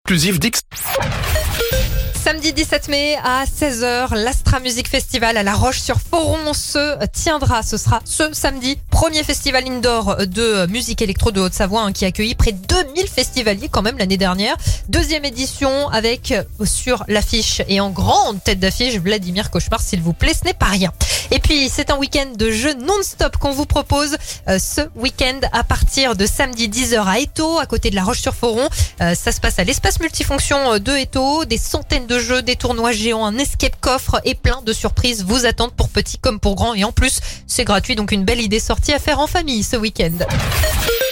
exclusif d'X. Samedi 17 mai à 16h, l'Astra Music Festival à La Roche-sur-Foron se tiendra. Ce sera ce samedi, premier festival indoor de musique électro de Haute-Savoie qui a accueilli près de 2000 festivaliers quand même l'année dernière. Deuxième édition avec sur l'affiche et en grande tête d'affiche Vladimir Cauchemar, s'il vous plaît, ce n'est pas rien. Et puis c'est un week-end de jeux non-stop qu'on vous propose ce week-end à partir de samedi 10h à Étaux, à côté de La Roche-sur-Foron. Ça se passe à l'espace multifonction de Étaux. Des centaines de jeux, des tournois géants, un escape coffre et plein de surprises vous attendent pour petits comme pour grands. Et en plus, c'est gratuit, donc une belle idée sortie à faire en famille ce week-end.